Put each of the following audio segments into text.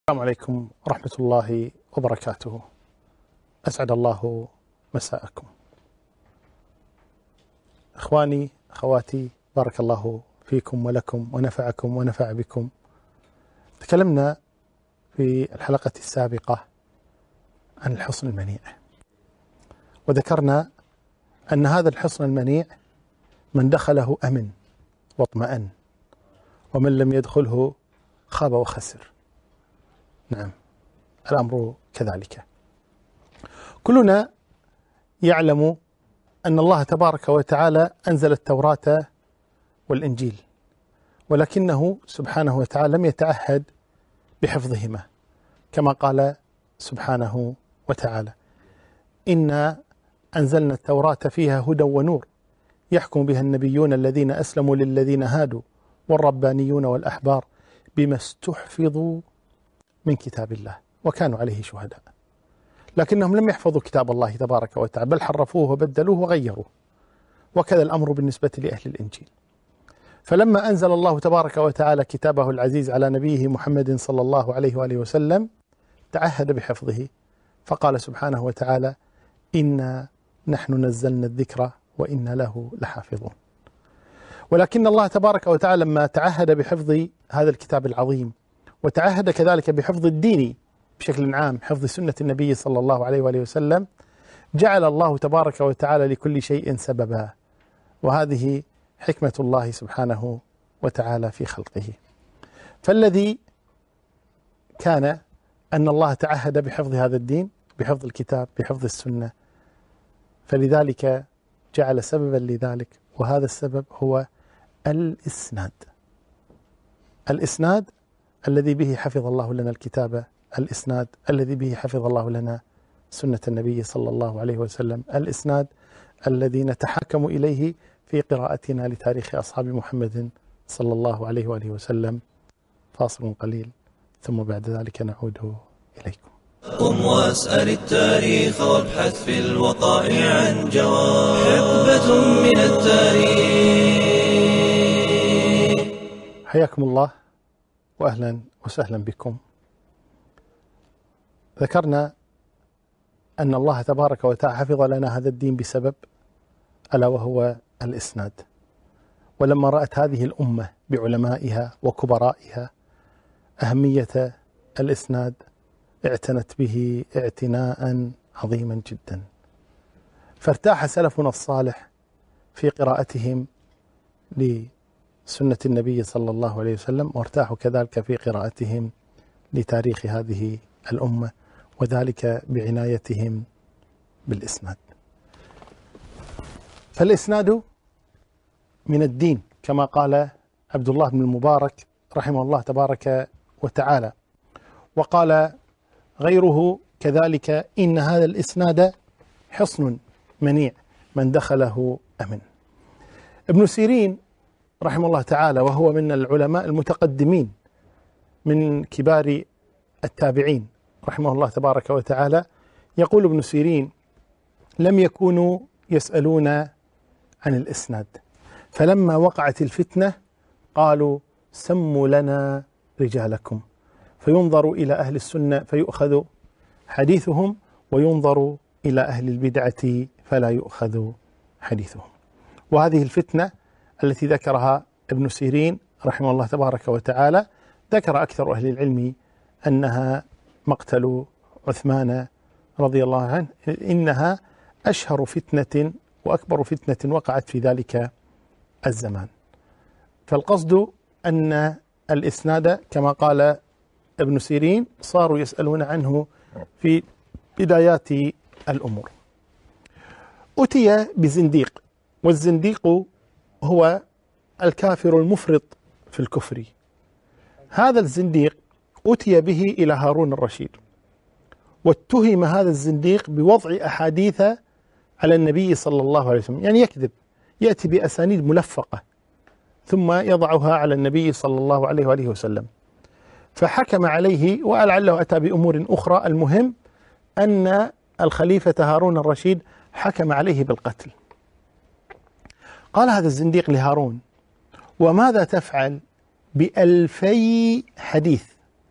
السلام عليكم ورحمة الله وبركاته. أسعد الله مساءكم. إخواني أخواتي، بارك الله فيكم ولكم ونفعكم ونفع بكم. تكلمنا في الحلقة السابقة عن الحصن المنيع، وذكرنا أن هذا الحصن المنيع من دخله أمن واطمأن، ومن لم يدخله خاب وخسر. نعم، الأمر كذلك. كلنا يعلم أن الله تبارك وتعالى أنزل التوراة والإنجيل، ولكنه سبحانه وتعالى لم يتعهد بحفظهما، كما قال سبحانه وتعالى: إنا أنزلنا التوراة فيها هدى ونور يحكم بها النبيون الذين أسلموا للذين هادوا والربانيون والأحبار بما استحفظوا من كتاب الله وكانوا عليه شهداء. لكنهم لم يحفظوا كتاب الله تبارك وتعالى، بل حرفوه وبدلوه وغيروه. وكذا الأمر بالنسبة لأهل الإنجيل. فلما أنزل الله تبارك وتعالى كتابه العزيز على نبيه محمد صلى الله عليه وآله وسلم تعهد بحفظه، فقال سبحانه وتعالى: إنا نحن نزلنا الذكر وإنا له لحافظون. ولكن الله تبارك وتعالى لما تعهد بحفظ هذا الكتاب العظيم، وتعهد كذلك بحفظ الدين بشكل عام، حفظ سنة النبي صلى الله عليه وآله وسلم، جعل الله تبارك وتعالى لكل شيء سببا، وهذه حكمة الله سبحانه وتعالى في خلقه. فالذي كان أن الله تعهد بحفظ هذا الدين، بحفظ الكتاب، بحفظ السنة، فلذلك جعل سببا لذلك، وهذا السبب هو الإسناد. الإسناد الذي به حفظ الله لنا الكتاب، الإسناد الذي به حفظ الله لنا سنة النبي صلى الله عليه وسلم، الإسناد الذي نتحاكم إليه في قراءتنا لتاريخ أصحاب محمد صلى الله عليه وآله وسلم. فاصل قليل ثم بعد ذلك نعود إليكم. قم واسأل التاريخ وابحث في الوقائع عن جواب حقبة من التاريخ. حياكم الله وأهلا وسهلا بكم. ذكرنا أن الله تبارك وتعالى حفظ لنا هذا الدين بسبب، ألا وهو الإسناد. ولما رأت هذه الأمة بعلمائها وكبرائها أهمية الإسناد اعتنت به اعتناء عظيما جدا، فارتاح سلفنا الصالح في قراءتهم لسنة النبي صلى الله عليه وسلم، وارتاحوا كذلك في قراءتهم لتاريخ هذه الأمة، وذلك بعنايتهم بالإسناد. فالإسناد من الدين كما قال عبد الله بن المبارك رحمه الله تبارك وتعالى، وقال غيره كذلك: إن هذا الإسناد حصن منيع من دخله أمن. ابن سيرين رحمه الله تعالى، وهو من العلماء المتقدمين من كبار التابعين رحمه الله تبارك وتعالى، يقول ابن سيرين: لم يكونوا يسألون عن الإسناد، فلما وقعت الفتنة قالوا: سموا لنا رجالكم، فينظر إلى أهل السنة فيؤخذ حديثهم، وينظر إلى أهل البدعة فلا يؤخذ حديثهم. وهذه الفتنة التي ذكرها ابن سيرين رحمه الله تبارك وتعالى، ذكر أكثر أهل العلم أنها مقتل عثمان رضي الله عنه، إنها أشهر فتنة وأكبر فتنة وقعت في ذلك الزمان. فالقصد أن الإسناد كما قال ابن سيرين صاروا يسألون عنه في بدايات الأمور. أتي بزنديق، والزنديق هو الكافر المفرط في الكفر. هذا الزنديق أتي به إلى هارون الرشيد، واتهم هذا الزنديق بوضع أحاديث على النبي صلى الله عليه وسلم، يعني يكذب، يأتي بأسانيد ملفقة ثم يضعها على النبي صلى الله عليه وآله وسلم. فحكم عليه، ولعله أتى بأمور أخرى، المهم أن الخليفة هارون الرشيد حكم عليه بالقتل. قال هذا الزنديق لهارون: وماذا تفعل ب2000 حديث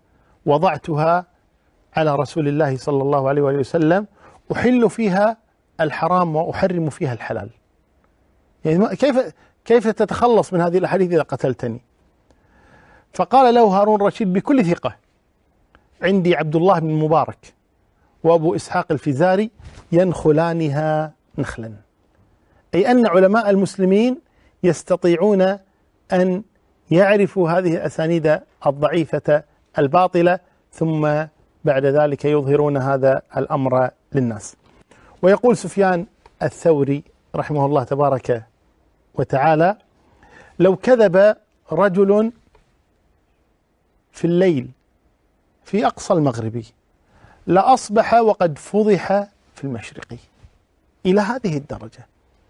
وضعتها على رسول الله صلى الله عليه وآله وسلم، أحل فيها الحرام وأحرم فيها الحلال. يعني كيف تتخلص من هذه الأحاديث إذا قتلتني؟ فقال له هارون الرشيد بكل ثقة: عندي عبد الله بن المبارك وأبو إسحاق الفزاري ينخلانها نخلا، أي أن علماء المسلمين يستطيعون أن يعرفوا هذه الأسانيد الضعيفة الباطلة، ثم بعد ذلك يظهرون هذا الأمر للناس. ويقول سفيان الثوري رحمه الله تبارك وتعالى: لو كذب رجل في الليل في أقصى المغرب لأصبح وقد فضح في المشرق. إلى هذه الدرجة.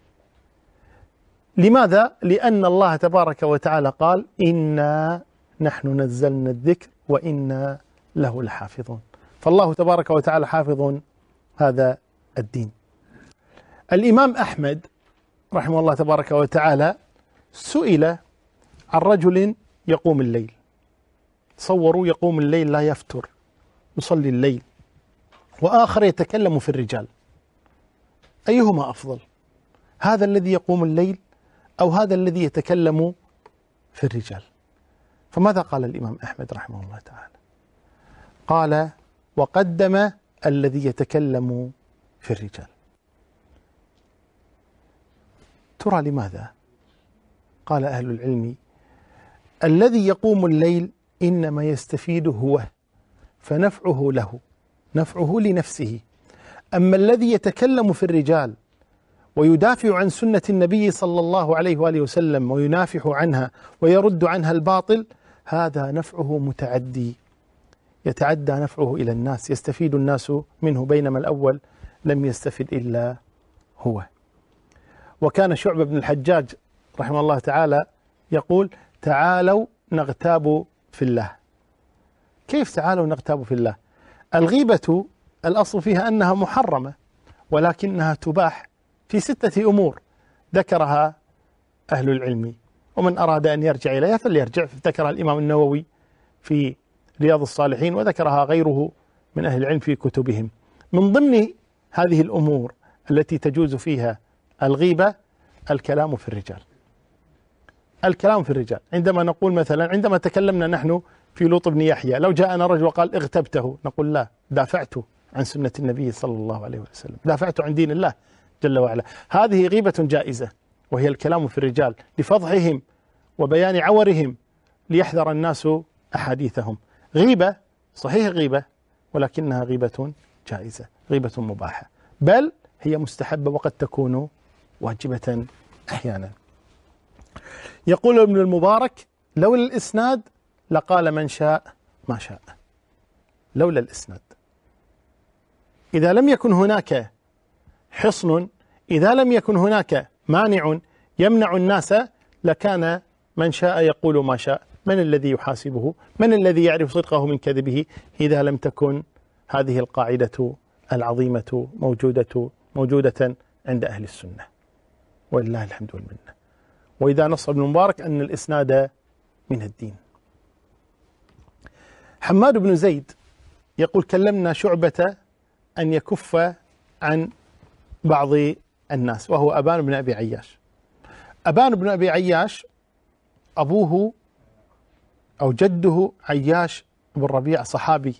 لماذا؟ لأن الله تبارك وتعالى قال: إنا نحن نزلنا الذكر وإنا له لحافظون. فالله تبارك وتعالى حافظ هذا الدين. الإمام أحمد رحمه الله تبارك وتعالى سئل عن رجل يقوم الليل، تصوروا يقوم الليل لا يفتر، يصلي الليل، وآخر يتكلم في الرجال، أيهما أفضل؟ هذا الذي يقوم الليل أو هذا الذي يتكلم في الرجال؟ فماذا قال الإمام أحمد رحمه الله تعالى؟ قال: وقدم الذي يتكلم في الرجال. ترى لماذا؟ قال أهل العلم: الذي يقوم الليل إنما يستفيد هو، فنفعه له، نفعه لنفسه. أما الذي يتكلم في الرجال ويدافع عن سنة النبي صلى الله عليه وآله وسلم وينافح عنها ويرد عنها الباطل، هذا نفعه متعدي، يتعدى نفعه إلى الناس، يستفيد الناس منه، بينما الأول لم يستفد إلا هو. وكان شعبة بن الحجاج رحمه الله تعالى يقول: تعالوا نغتاب في الله. كيف تعالوا نغتاب في الله؟ الغيبة الأصل فيها أنها محرمة، ولكنها تباح في 6 أمور ذكرها أهل العلم، ومن أراد أن يرجع إليها فليرجع. ذكرها الإمام النووي في رياض الصالحين، وذكرها غيره من أهل العلم في كتبهم. من ضمن هذه الأمور التي تجوز فيها الغيبة الكلام في الرجال. الكلام في الرجال، عندما نقول مثلا، عندما تكلمنا نحن في لوط بن يحيى، لو جاءنا رجل وقال اغتبته، نقول لا، دافعت عن سنة النبي صلى الله عليه وسلم، دافعت عن دين الله جل وعلا. هذه غيبة جائزة، وهي الكلام في الرجال لفضحهم وبيان عورهم ليحذر الناس أحاديثهم. غيبة صحيح غيبة، ولكنها غيبة جائزة، غيبة مباحة، بل هي مستحبة وقد تكون واجبة أحيانا. يقول ابن المبارك: لولا الإسناد لقال من شاء ما شاء. لولا الإسناد، إذا لم يكن هناك حصن، إذا لم يكن هناك مانع يمنع الناس، لكان من شاء يقول ما شاء. من الذي يحاسبه؟ من الذي يعرف صدقه من كذبه إذا لم تكن هذه القاعدة العظيمة موجودة عند أهل السنة، ولله الحمد والمنة. وإذا نص ابن المبارك أن الإسناد من الدين. حماد بن زيد يقول: كلمنا شعبة أن يكف عن بعض الناس، وهو أبان بن أبي عياش. أبان بن أبي عياش أبوه أو جده عياش بن ربيع صحابي،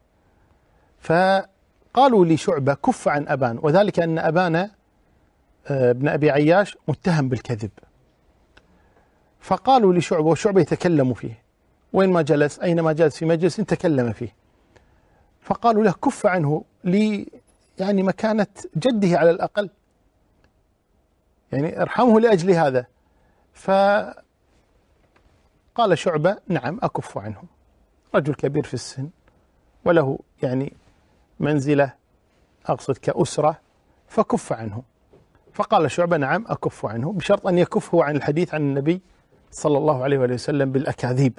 فقالوا لشعبة: كف عن أبان، وذلك أن أبان بن أبي عياش متهم بالكذب. فقالوا لشعبة، وشعبة يتكلم فيه، وين ما جلس، أينما جلس في مجلس تكلم فيه، فقالوا له: كف عنه، يعني مكانة جده على الأقل، يعني ارحمه لأجل هذا. فقال شعبة: نعم أكف عنه، رجل كبير في السن وله يعني منزلة، أقصد كأسرة، فكف عنه. فقال شعبة: نعم أكف عنه، بشرط أن يكفه عن الحديث عن النبي صلى الله عليه وآله وسلم بالأكاذيب.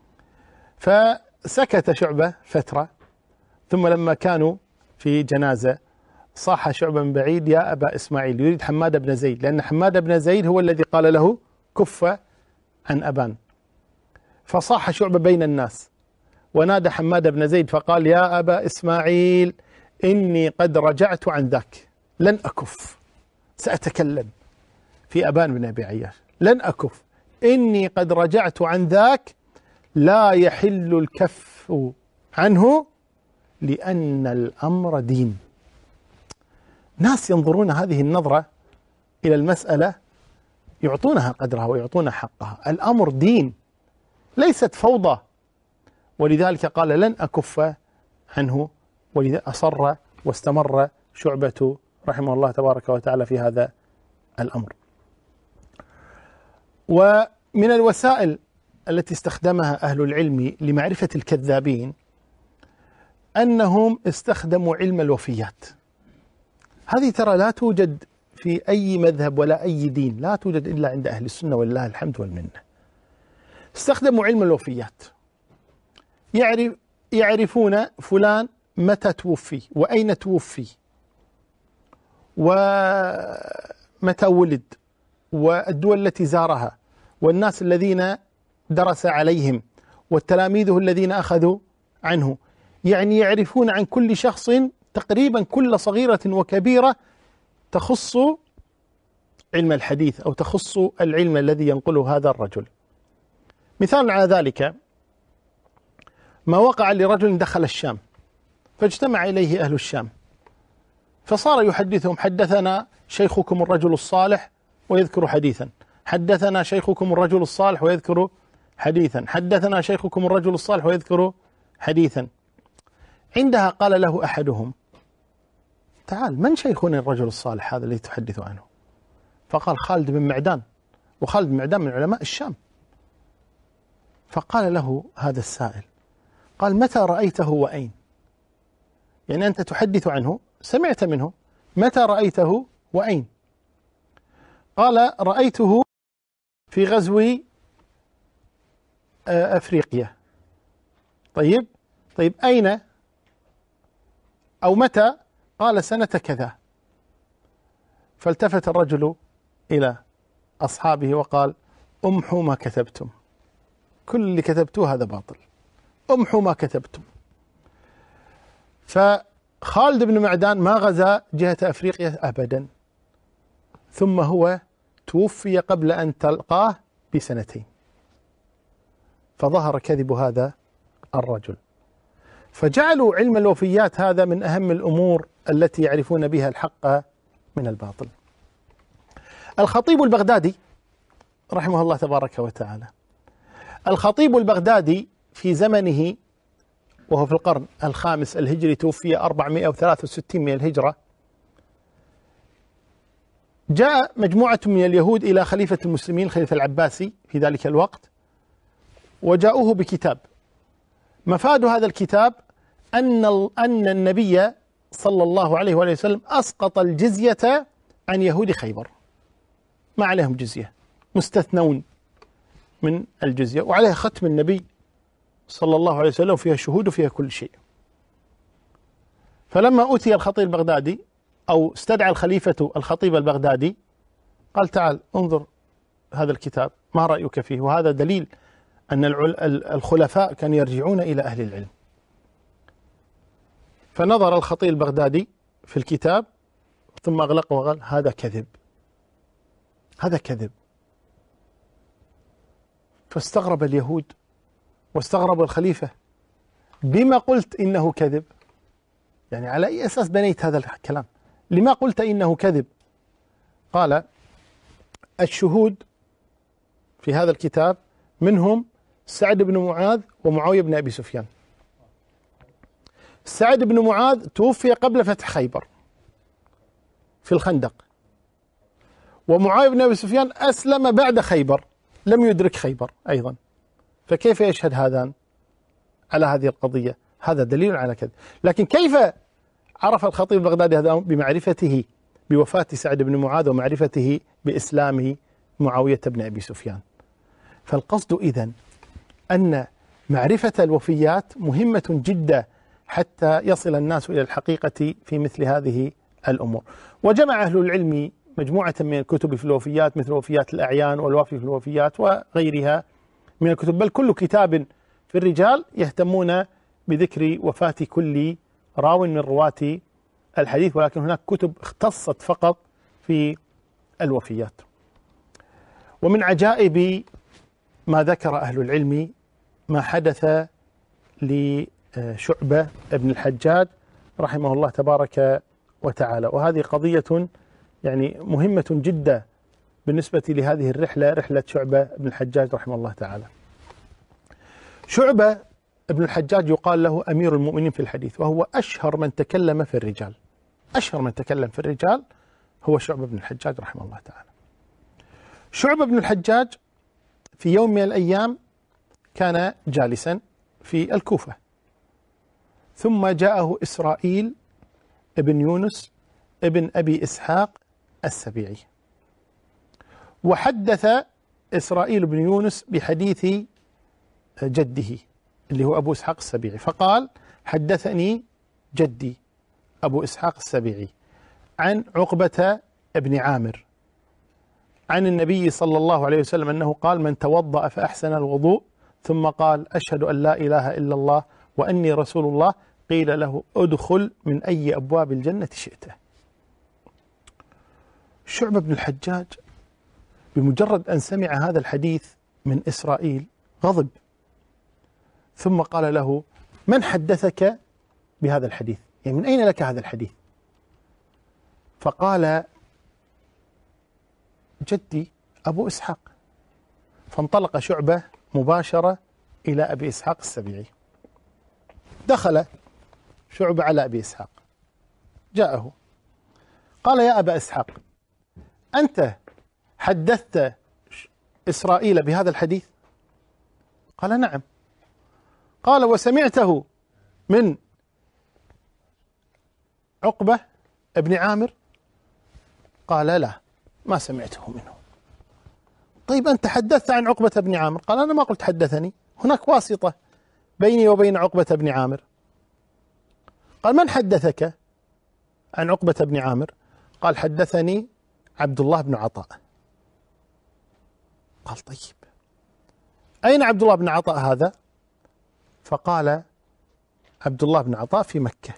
فسكت شعبة فترة، ثم لما كانوا في جنازة صاح شعبة من بعيد: يا أبا إسماعيل، يريد حماد بن زيد، لأن حماد بن زيد هو الذي قال له كف عن أبان. فصاح شعبة بين الناس ونادى حماد بن زيد فقال: يا أبا إسماعيل إني قد رجعت عن ذاك، لن أكف، سأتكلم في أبان بن أبي عياش، لن أكف، إني قد رجعت عن ذاك، لا يحل الكف عنه لأن الأمر دين. ناس ينظرون هذه النظرة إلى المسألة يعطونها قدرها ويعطونها حقها. الأمر دين، ليست فوضى، ولذلك قال: لن أكف عنه، ولذا أصر واستمر شعبة رحمه الله تبارك وتعالى في هذا الأمر. ومن الوسائل التي استخدمها أهل العلم لمعرفة الكذابين أنهم استخدموا علم الوفيات. هذه ترى لا توجد في أي مذهب ولا أي دين، لا توجد إلا عند أهل السنة ولله الحمد والمنة. استخدموا علم الوفيات، يعرفون فلان متى توفي وأين توفي ومتى ولد والدول التي زارها والناس الذين درس عليهم والتلاميذه الذين أخذوا عنه. يعني يعرفون عن كل شخص تقريبا كل صغيرة وكبيرة تخص علم الحديث أو تخص العلم الذي ينقله هذا الرجل. مثال على ذلك ما وقع لرجل دخل الشام فاجتمع إليه أهل الشام فصار يحدثهم: حدثنا شيخكم الرجل الصالح، ويذكر حديثا، حدثنا شيخكم الرجل الصالح، ويذكر حديثا، حدثنا شيخكم الرجل الصالح، ويذكر حديثا. عندها قال له أحدهم: تعال، من شيخنا الرجل الصالح هذا الذي تحدث عنه؟ فقال: خالد بن معدان، وخالد بن معدان من علماء الشام. فقال له هذا السائل، قال: متى رأيته وأين؟ يعني أنت تحدث عنه، سمعت منه، متى رأيته وأين؟ قال: رأيته في غزو أفريقيا. طيب أين أو متى؟ قال: سنة كذا. فالتفت الرجل إلى أصحابه وقال: امحوا ما كتبتم، كل اللي كتبتوه هذا باطل، امحوا ما كتبتم. فخالد بن معدان ما غزا جهة أفريقيا أبدا، ثم هو توفي قبل أن تلقاه بسنتين، فظهر كذب هذا الرجل. فجعلوا علم الوفيات هذا من أهم الأمور التي يعرفون بها الحق من الباطل. الخطيب البغدادي رحمه الله تبارك وتعالى، الخطيب البغدادي في زمنه وهو في القرن الخامس الهجري، توفي 463 من الهجرة، جاء مجموعة من اليهود إلى خليفة المسلمين الخليفة العباسي في ذلك الوقت، وجاءوه بكتاب. مفاد هذا الكتاب أن النبي صلى الله عليه وآله وسلم أسقط الجزية عن يهود خيبر، ما عليهم جزية، مستثنون من الجزية، وعليها ختم النبي صلى الله عليه وسلم، فيها شهود وفيها كل شيء. فلما أتي الخطيب البغدادي أو استدعى الخليفة الخطيب البغدادي قال: تعال انظر هذا الكتاب، ما رأيك فيه؟ وهذا دليل أن الخلفاء كانوا يرجعون إلى أهل العلم. فنظر الخطيب البغدادي في الكتاب ثم أغلقه وقال: هذا كذب، هذا كذب. فاستغرب اليهود واستغرب الخليفة: بما قلت إنه كذب؟ يعني على أي أساس بنيت هذا الكلام؟ لما قلت إنه كذب؟ قال: الشهود في هذا الكتاب منهم سعد بن معاذ ومعاوية بن أبي سفيان. سعد بن معاذ توفي قبل فتح خيبر في الخندق، ومعاوية بن أبي سفيان أسلم بعد خيبر، لم يدرك خيبر أيضا. فكيف يشهد هذان على هذه القضية؟ هذا دليل على كذا. لكن كيف عرف الخطيب البغدادي هذا؟ بمعرفته بوفاة سعد بن معاذ ومعرفته بإسلام معاوية بن أبي سفيان. فالقصد إذن أن معرفة الوفيات مهمة جدا حتى يصل الناس إلى الحقيقة في مثل هذه الأمور. وجمع أهل العلم مجموعة من الكتب في الوفيات، مثل وفيات الأعيان والوافي في الوفيات وغيرها من الكتب، بل كل كتاب في الرجال يهتمون بذكر وفاة كل راو من رواة الحديث، ولكن هناك كتب اختصت فقط في الوفيات. ومن عجائب ما ذكر أهل العلم ما حدث لشعبة بن الحجاج رحمه الله تبارك وتعالى، وهذه قضية يعني مهمة جدا بالنسبة لهذه الرحلة، رحلة شعبة بن الحجاج رحمه الله تعالى. شعبة بن الحجاج يقال له أمير المؤمنين في الحديث، وهو أشهر من تكلم في الرجال. أشهر من تكلم في الرجال هو شعبة بن الحجاج رحمه الله تعالى. شعبة بن الحجاج في يوم من الأيام كان جالسا في الكوفة، ثم جاءه إسرائيل ابن يونس ابن أبي إسحاق السبيعي، وحدث إسرائيل بن يونس بحديث جده اللي هو أبو إسحاق السبيعي، فقال: حدثني جدي أبو إسحاق السبيعي عن عقبة بن عامر عن النبي صلى الله عليه وسلم أنه قال: من توضأ فأحسن الوضوء ثم قال: أشهد أن لا إله إلا الله وأني رسول الله، قيل له: ادخل من أي أبواب الجنة شئت. شعبة بن الحجاج بمجرد أن سمع هذا الحديث من إسرائيل غضب، ثم قال له: من حدثك بهذا الحديث؟ يعني من أين لك هذا الحديث؟ فقال: جدي أبو إسحاق. فانطلق شعبة مباشرة إلى أبي إسحاق السبيعي. دخل شعبة على أبي إسحاق، جاءه قال: يا أبا إسحاق، أنت حدثت إسرائيل بهذا الحديث؟ قال: نعم. قال: وسمعته من عقبة ابن عامر؟ قال: لا، ما سمعته منه. طيب أنت حدثت عن عقبة بن عامر؟ قال: أنا ما قلت حدثني، هناك واسطة بيني وبين عقبة بن عامر. قال: من حدثك عن عقبة بن عامر؟ قال: حدثني عبد الله بن عطاء. قال: طيب أين عبد الله بن عطاء هذا؟ فقال: عبد الله بن عطاء في مكة.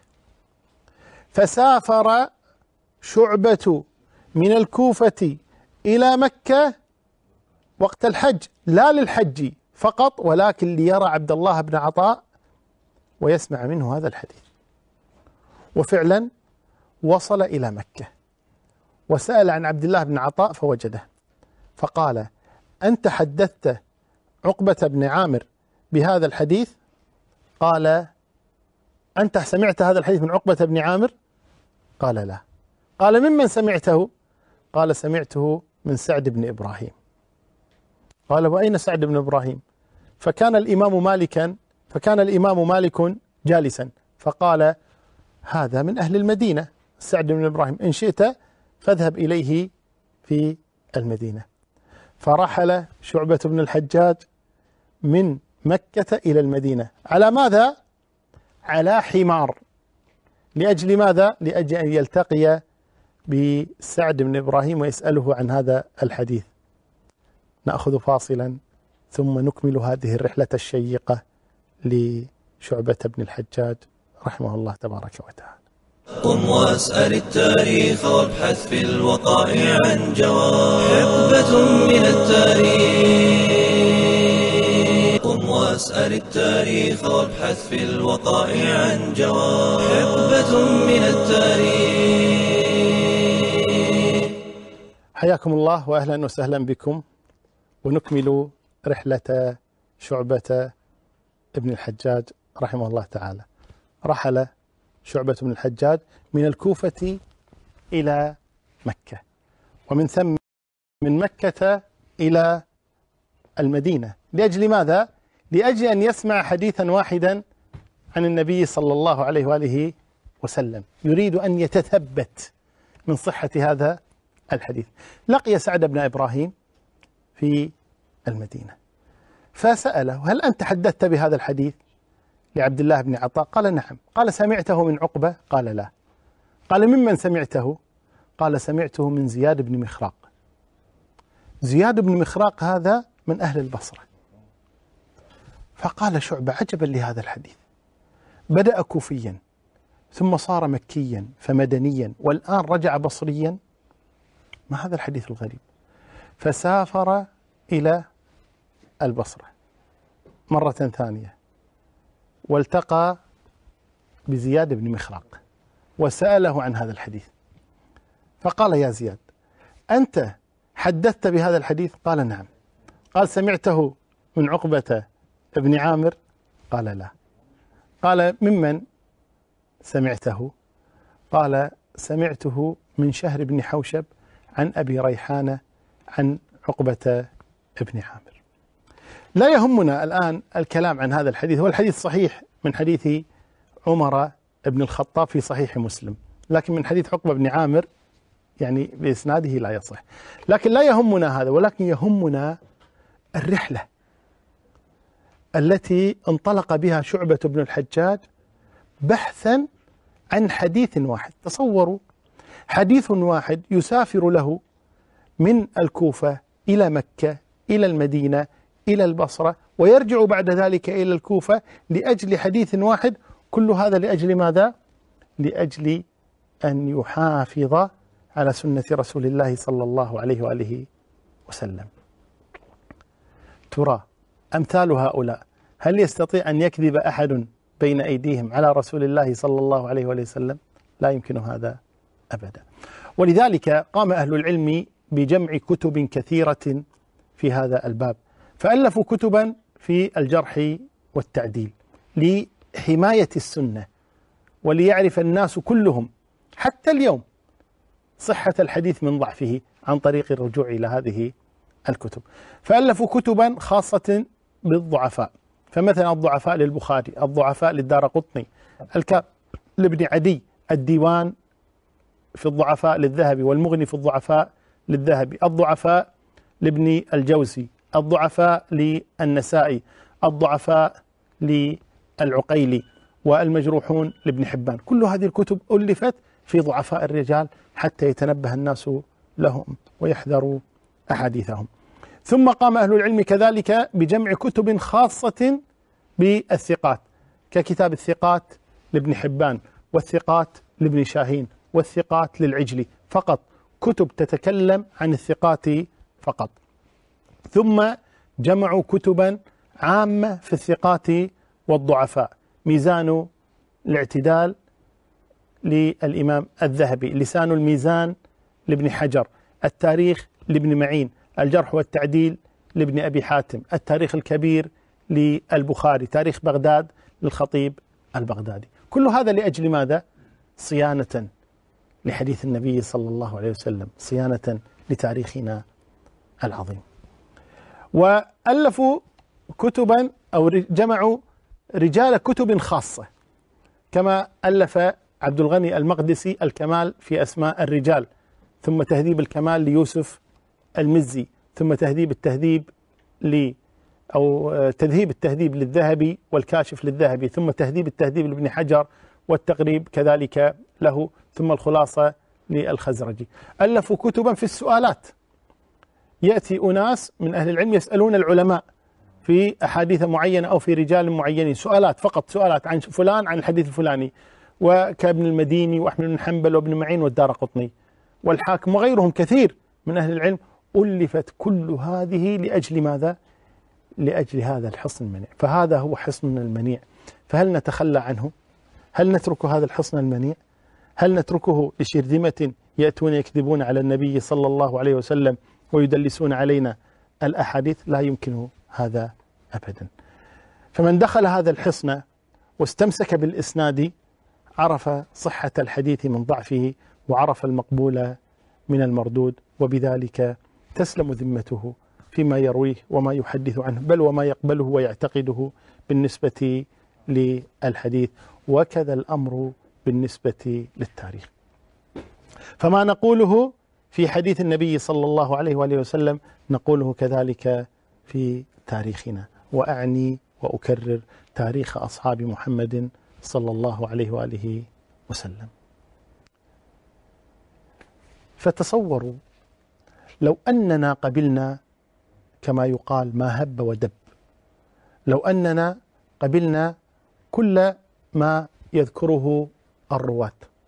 فسافر شعبة من الكوفة إلى مكة وقت الحج، لا للحج فقط ولكن ليرى عبد الله بن عطاء ويسمع منه هذا الحديث. وفعلا وصل إلى مكة وسأل عن عبد الله بن عطاء فوجده، فقال: أنت حدثت عقبة بن عامر بهذا الحديث؟ قال: أنت سمعت هذا الحديث من عقبة بن عامر؟ قال: لا. قال: ممن سمعته؟ قال: سمعته من سعد بن إبراهيم. قال: وأين سعد بن إبراهيم؟ فكان الإمام مالك جالسا، فقال: هذا من أهل المدينة سعد بن إبراهيم، إن شئت فاذهب إليه في المدينة. فرحل شعبة بن الحجاج من مكة إلى المدينة على ماذا؟ على حمار. لأجل ماذا؟ لأجل أن يلتقي بسعد بن إبراهيم ويسأله عن هذا الحديث. نأخذ فاصلا ثم نكمل هذه الرحلة الشيقة لشعبة بن الحجاج رحمه الله تبارك وتعالى. قم واسأل التاريخ وابحث في الوقائع عن جواب حقبة من التاريخ. قم واسأل التاريخ وابحث في الوقائع عن جواب حقبة من التاريخ. حياكم الله وأهلا وسهلا بكم، ونكمل رحلة شعبة بن الحجاج رحمه الله تعالى. رحل شعبة بن الحجاج من الكوفة إلى مكة، ومن ثم من مكة إلى المدينة. لأجل ماذا؟ لأجل أن يسمع حديثا واحدا عن النبي صلى الله عليه وآله وسلم، يريد أن يتثبت من صحة هذا الحديث. لقي سعد بن إبراهيم في المدينة فسأله: هل أنت حدثت بهذا الحديث لعبد الله بن عطاء؟ قال: نعم. قال: سمعته من عقبة؟ قال: لا. قال: ممن سمعته؟ قال: سمعته من زياد بن مخراق. زياد بن مخراق هذا من أهل البصرة. فقال شعبة: عجبا لهذا الحديث، بدأ كوفيا ثم صار مكيا فمدنيا والآن رجع بصريا، ما هذا الحديث الغريب؟ فسافر إلى البصرة مرة ثانية والتقى بزياد بن مخراق وسأله عن هذا الحديث، فقال: يا زياد، أنت حدثت بهذا الحديث؟ قال: نعم. قال: سمعته من عقبة بن عامر؟ قال: لا. قال: ممن سمعته؟ قال: سمعته من شهر بن حوشب عن أبي ريحانة عن عقبة بن عامر. لا يهمنا الآن الكلام عن هذا الحديث، هو الحديث صحيح من حديث عمر بن الخطاب في صحيح مسلم، لكن من حديث عقبة بن عامر يعني بإسناده لا يصح. لكن لا يهمنا هذا، ولكن يهمنا الرحلة التي انطلق بها شعبة بن الحجاج بحثا عن حديث واحد. تصوروا حديث واحد يسافر له من الكوفة إلى مكة إلى المدينة إلى البصرة ويرجع بعد ذلك إلى الكوفة لأجل حديث واحد. كل هذا لأجل ماذا؟ لأجل أن يحافظ على سنة رسول الله صلى الله عليه وآله وسلم. ترى أمثال هؤلاء هل يستطيع أن يكذب أحد بين أيديهم على رسول الله صلى الله عليه وآله وسلم؟ لا يمكن هذا أبدا. ولذلك قام أهل العلم بجمع كتب كثيرة في هذا الباب، فألفوا كتبا في الجرح والتعديل لحماية السنة وليعرف الناس كلهم حتى اليوم صحة الحديث من ضعفه عن طريق الرجوع إلى هذه الكتب. فألفوا كتبا خاصة بالضعفاء، فمثلا الضعفاء للبخاري، الضعفاء للدارقطني، لابن عدي، الديوان في الضعفاء للذهبي، والمغني في الضعفاء للذهبي، الضعفاء لابن الجوزي، الضعفاء للنسائي، الضعفاء للعقيلي، والمجروحون لابن حبان. كل هذه الكتب ألفت في ضعفاء الرجال حتى يتنبه الناس لهم ويحذروا أحاديثهم. ثم قام أهل العلم كذلك بجمع كتب خاصة بالثقات، ككتاب الثقات لابن حبان، والثقات لابن شاهين، والثقات للعجلي، فقط كتب تتكلم عن الثقات فقط. ثم جمعوا كتبا عامة في الثقات والضعفاء، ميزان الاعتدال للإمام الذهبي، لسان الميزان لابن حجر، التاريخ لابن معين، الجرح والتعديل لابن أبي حاتم، التاريخ الكبير للبخاري، تاريخ بغداد للخطيب البغدادي. كل هذا لأجل ماذا؟ صيانة لحديث النبي صلى الله عليه وسلم، صيانة لتاريخنا العظيم. وألفوا كتبا أو جمعوا رجال كتب خاصة، كما ألف عبد الغني المقدسي الكمال في أسماء الرجال، ثم تهذيب الكمال ليوسف المزي، ثم تهذيب التهذيب تذهيب التهذيب للذهبي والكاشف للذهبي، ثم تهذيب التهذيب لابن حجر، والتقريب كذلك له، ثم الخلاصة للخزرجي. ألفوا كتبا في السؤالات، يأتي أناس من أهل العلم يسألون العلماء في أحاديث معينة أو في رجال معينين، سؤالات فقط، سؤالات عن فلان عن الحديث الفلاني، وكابن المديني وأحمد بن حنبل وابن معين والدارقطني والحاكم وغيرهم كثير من أهل العلم. ألفت كل هذه لأجل ماذا؟ لأجل هذا الحصن المنيع. فهذا هو حصننا المنيع، فهل نتخلى عنه؟ هل نترك هذا الحصن المنيع؟ هل نتركه لشرذمة يأتون يكذبون على النبي صلى الله عليه وسلم ويدلسون علينا الأحاديث؟ لا يمكن هذا أبدا. فمن دخل هذا الحصن واستمسك بالإسناد عرف صحة الحديث من ضعفه، وعرف المقبول من المردود، وبذلك تسلم ذمته فيما يرويه وما يحدث عنه، بل وما يقبله ويعتقده بالنسبة للحديث. وكذا الأمر بالنسبة للتاريخ. فما نقوله في حديث النبي صلى الله عليه وآله وسلم نقوله كذلك في تاريخنا، وأعني وأكرر تاريخ أصحاب محمد صلى الله عليه وآله وسلم. فتصوروا لو أننا قبلنا كما يقال ما هب ودب لو أننا قبلنا كل ما يذكره الرواة،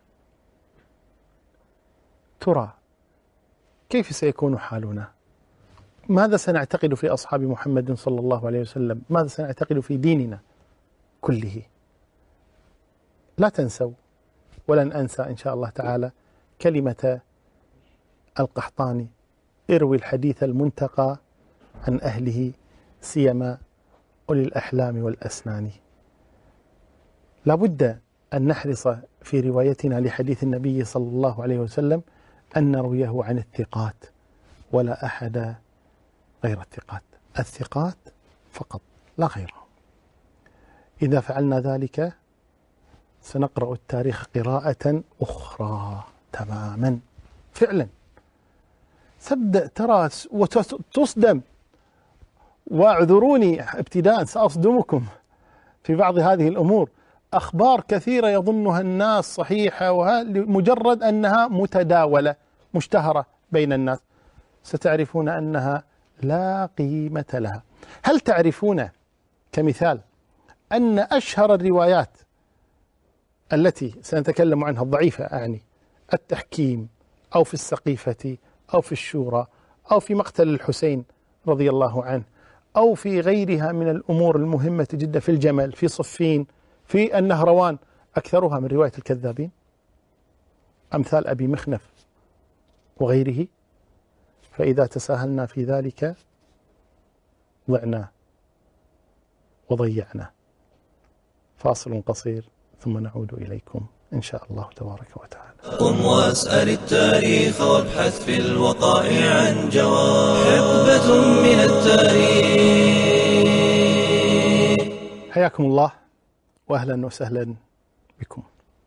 ترى كيف سيكون حالنا؟ ماذا سنعتقد في أصحاب محمد صلى الله عليه وسلم؟ ماذا سنعتقد في ديننا كله؟ لا تنسوا، ولن أنسى إن شاء الله تعالى، كلمة القحطاني: اروي الحديث المنتقى عن أهله سيما أولي الأحلام والأسنان. لا بد أن نحرص في روايتنا لحديث النبي صلى الله عليه وسلم أن نرويه عن الثقات ولا أحد غير الثقات، الثقات فقط لا غيرهم. إذا فعلنا ذلك سنقرأ التاريخ قراءة أخرى تماما فعلا. تبدأ ترى وتصدم، واعذروني ابتداء سأصدمكم في بعض هذه الأمور، أخبار كثيرة يظنها الناس صحيحة لمجرد أنها متداولة مشتهرة بين الناس، ستعرفون أنها لا قيمة لها. هل تعرفون كمثال أن أشهر الروايات التي سنتكلم عنها الضعيفة، أعني التحكيم أو في السقيفة أو في الشورى أو في مقتل الحسين رضي الله عنه أو في غيرها من الأمور المهمة جدا، في الجمل، في صفين، في النهروان، أكثرها من رواية الكذابين أمثال أبي مخنف وغيره؟ فإذا تساهلنا في ذلك ضعنا وضيعنا. فاصل قصير ثم نعود إليكم إن شاء الله تبارك وتعالى. قم واسأل التاريخ وابحث في الوقائع عن جواب. حقبة من التاريخ. حياكم الله وأهلا وسهلا بكم.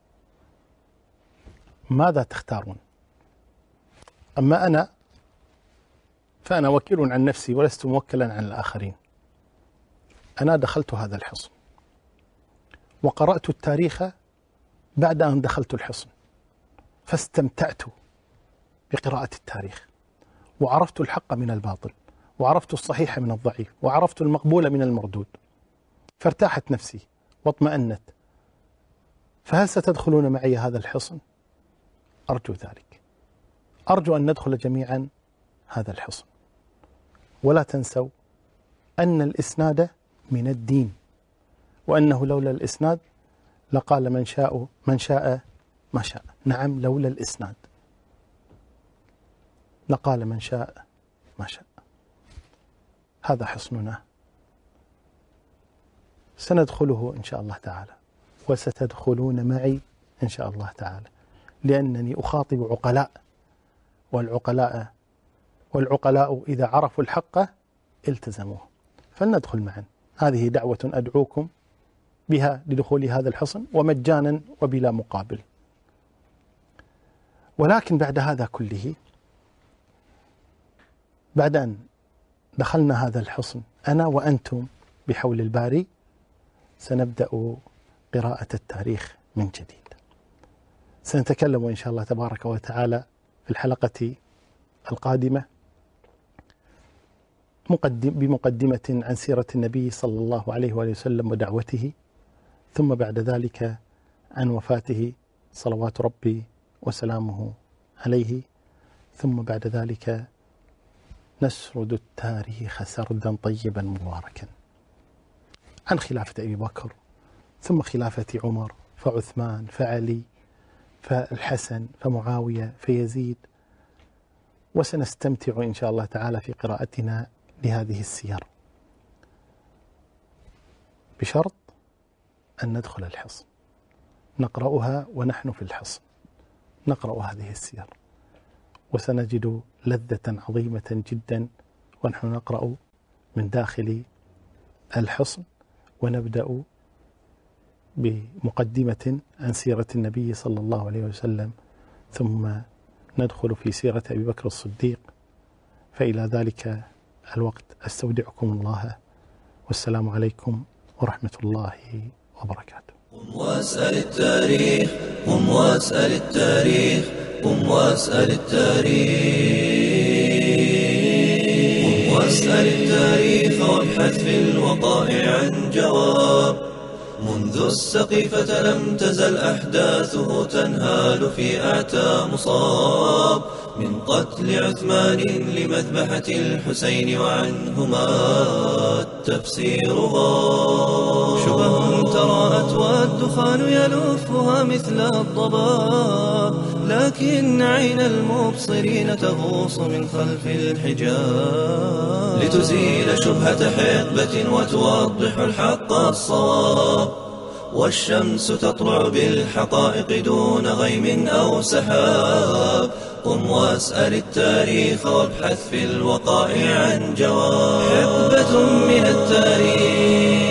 ماذا تختارون؟ أما أنا فأنا وكيل عن نفسي ولست موكلا عن الآخرين. أنا دخلت هذا الحصن وقرأت التاريخ بعد أن دخلت الحصن، فاستمتعت بقراءة التاريخ وعرفت الحق من الباطل وعرفت الصحيح من الضعيف وعرفت المقبول من المردود، فارتاحت نفسي واطمأنت. فهل ستدخلون معي هذا الحصن؟ أرجو ذلك، أرجو أن ندخل جميعا هذا الحصن. ولا تنسوا أن الإسناد من الدين، وأنه لولا الإسناد لقال من شاء ما شاء. نعم، لولا الإسناد لقال من شاء ما شاء. هذا حصننا، سندخله إن شاء الله تعالى، وستدخلون معي إن شاء الله تعالى، لأنني أخاطب عقلاء، والعقلاء إذا عرفوا الحق التزموه. فلندخل معا، هذه دعوة أدعوكم بها لدخول هذا الحصن، ومجانا وبلا مقابل. ولكن بعد هذا كله، بعد أن دخلنا هذا الحصن أنا وأنتم بحول الباري، سنبدأ قراءة التاريخ من جديد. سنتكلم إن شاء الله تبارك وتعالى في الحلقة القادمة بمقدمة عن سيرة النبي صلى الله عليه وآله وسلم ودعوته، ثم بعد ذلك عن وفاته صلوات ربي وسلامه عليه، ثم بعد ذلك نسرد التاريخ سردا طيبا مباركا عن خلافة أبي بكر، ثم خلافة عمر، فعثمان، فعلي، فالحسن، فمعاوية، فيزيد. وسنستمتع إن شاء الله تعالى في قراءتنا لهذه السير، بشرط أن ندخل الحصن، نقرأها ونحن في الحصن، نقرأ هذه السير، وسنجد لذة عظيمة جدا ونحن نقرأ من داخل الحصن. ونبدأ بمقدمة عن سيرة النبي صلى الله عليه وسلم، ثم ندخل في سيرة أبي بكر الصديق. فإلى ذلك الوقت أستودعكم الله، والسلام عليكم ورحمة الله وبركاته. قم واسأل التاريخ، قم واسأل التاريخ، قم واسأل التاريخ، قم واسأل التاريخ وابحث في الوقائع عن جواب. منذ السقيفة لم تزل أحداثه تنهال في أعتى مصاب، من قتل عثمان لمذبحة الحسين وعنهما التفسير غاب. شبه تراءت والدخان يلفها مثل الضباب، لكن عين المبصرين تغوص من خلف الحجاب، لتزيل شبهة حقبة وتوضح الحق الصواب. والشمس تطلع بالحقائق دون غيم أو سحاب. قم واسأل التاريخ وابحث في الوقائع عن جواب. حقبة من التاريخ